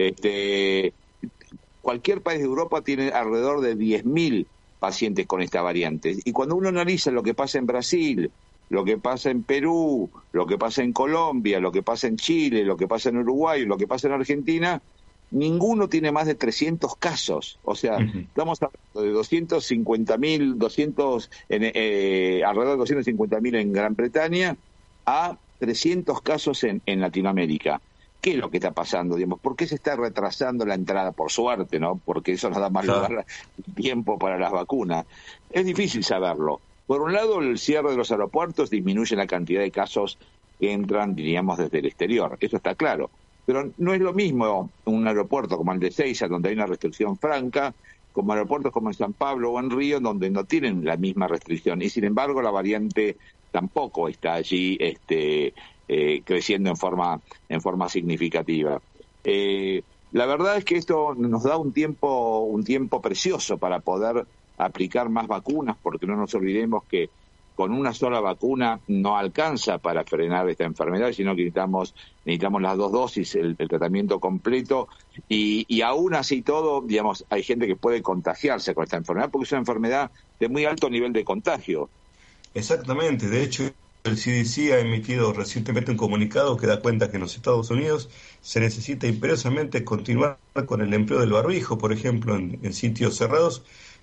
Este, cualquier país de Europa tiene alrededor de diez mil pacientes con esta variante. Y cuando uno analiza lo que pasa en Brasil, lo que pasa en Perú, lo que pasa en Colombia, lo que pasa en Chile, lo que pasa en Uruguay, lo que pasa en Argentina, ninguno tiene más de trescientos casos. O sea, uh-huh. estamos hablando de doscientos cincuenta mil, doscientos, en, eh, alrededor de doscientos cincuenta mil en Gran Bretaña, a trescientos casos en, en Latinoamérica. ¿Qué es lo que está pasando? Digamos, ¿por qué se está retrasando la entrada? Por suerte, ¿no? Porque eso nos da más claro. lugar, tiempo para las vacunas. Es difícil saberlo. Por un lado, el cierre de los aeropuertos disminuye la cantidad de casos que entran, diríamos, desde el exterior. Eso está claro. Pero no es lo mismo un aeropuerto como el de Ezeiza, donde hay una restricción franca, como aeropuertos como en San Pablo o en Río, donde no tienen la misma restricción. Y sin embargo, la variante tampoco está allí este, eh, creciendo en forma, en forma significativa. Eh, la verdad es que esto nos da un tiempo, un tiempo precioso para poder aplicar más vacunas, porque no nos olvidemos que con una sola vacuna no alcanza para frenar esta enfermedad, sino que necesitamos necesitamos las dos dosis, el, el tratamiento completo, y, y aún así todo, digamos, hay gente que puede contagiarse con esta enfermedad, porque es una enfermedad de muy alto nivel de contagio. Exactamente, de hecho el C D C ha emitido recientemente un comunicado que da cuenta que en los Estados Unidos se necesita imperiosamente continuar con el empleo del barbijo, por ejemplo, en, en sitios cerrados,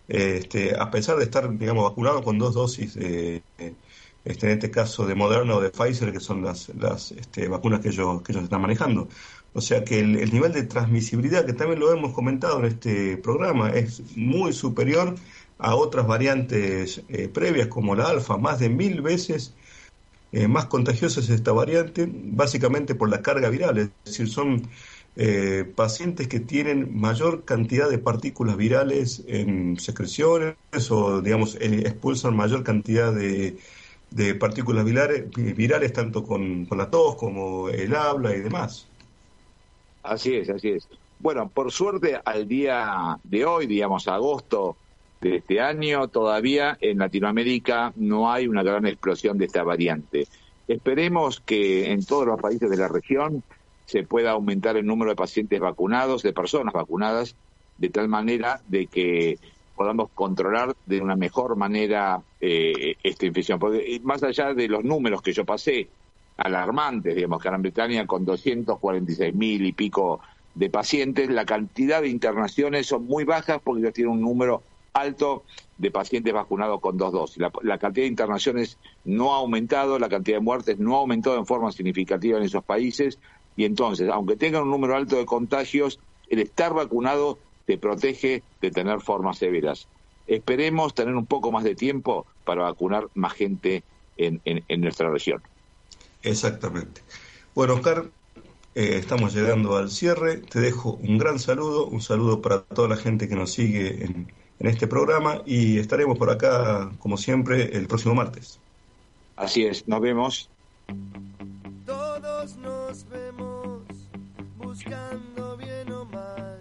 Este, a pesar de estar, digamos, vacunado con dos dosis, eh, este, en este caso de Moderna o de Pfizer, que son las, las este, vacunas que ellos, que ellos están manejando. O sea que el, el nivel de transmisibilidad, que también lo hemos comentado en este programa, es muy superior a otras variantes eh, previas como la alfa, más de mil veces eh, más contagiosa es esta variante, básicamente por la carga viral, es decir, son Eh, pacientes que tienen mayor cantidad de partículas virales en secreciones o, digamos, eh, expulsan mayor cantidad de, de partículas virales, virales tanto con, con la tos como el habla y demás. Así es, así es. Bueno, por suerte al día de hoy, digamos agosto de este año, todavía en Latinoamérica no hay una gran explosión de esta variante. Esperemos que en todos los países de la región se pueda aumentar el número de pacientes vacunados, de personas vacunadas, de tal manera de que podamos controlar de una mejor manera eh, esta infección. Porque más allá de los números que yo pasé, alarmantes, digamos, que Gran Bretaña con doscientos cuarenta y seis mil y pico de pacientes, la cantidad de internaciones son muy bajas porque ellos tienen un número alto de pacientes vacunados con dos dosis. La, la cantidad de internaciones no ha aumentado, la cantidad de muertes no ha aumentado en forma significativa en esos países. Y entonces, aunque tengan un número alto de contagios, el estar vacunado te protege de tener formas severas. Esperemos tener un poco más de tiempo para vacunar más gente en, en, en nuestra región. Exactamente. Bueno, Oscar, eh, estamos llegando al cierre. Te dejo un gran saludo, un saludo para toda la gente que nos sigue en, en este programa y estaremos por acá, como siempre, el próximo martes. Así es, nos vemos. Todos nos vemos buscando bien o mal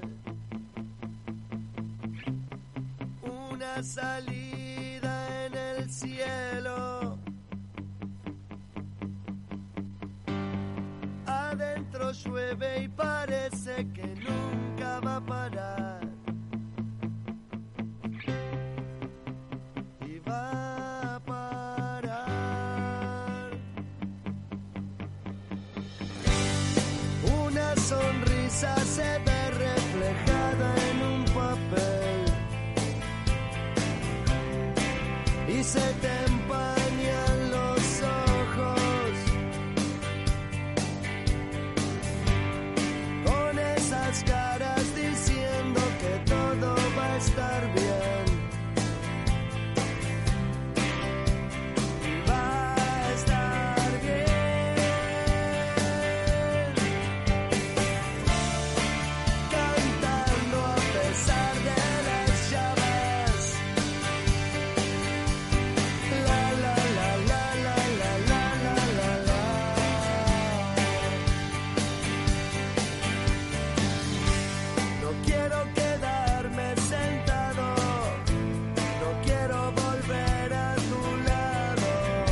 una salida en el cielo. Adentro llueve y parece que nunca va a parar. Y va a parar. Una sonrisa se ve reflejada en un papel y se te empañan los ojos con esas caras diciendo que todo va a estar bien. Va a estar bien. Cantando a pesar de las llaves. La la la la la la la la la la. No quiero quedarme sentado, no quiero volver a tu lado.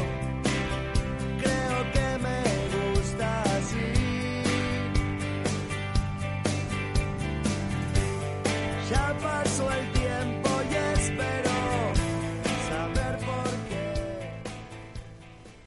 Creo que me gusta así. Ya pasó el tiempo.